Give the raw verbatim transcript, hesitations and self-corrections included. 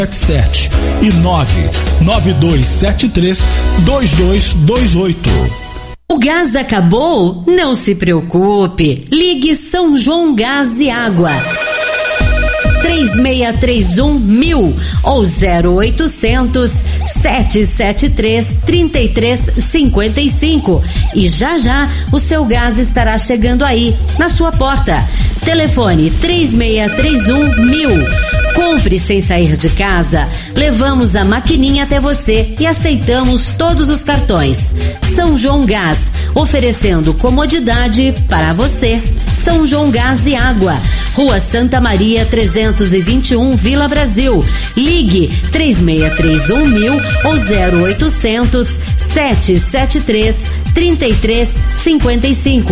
sete e nove nove dois sete três dois dois dois oito. O gás acabou? Não se preocupe. Ligue São João Gás e Água. três seis três um mil ou zero oitocentos, sete sete três, trinta e três cinquenta e cinco. E já já o seu gás estará chegando aí, na sua porta. Telefone três seis três um mil. Compre sem sair de casa. Levamos a maquininha até você e aceitamos todos os cartões. São João Gás, oferecendo comodidade para você. São João Gás e Água, Rua Santa Maria trezentos e vinte e um, Vila Brasil. Ligue três seis três um mil ou zero oitocentos, sete sete três, trinta e três cinquenta e cinco.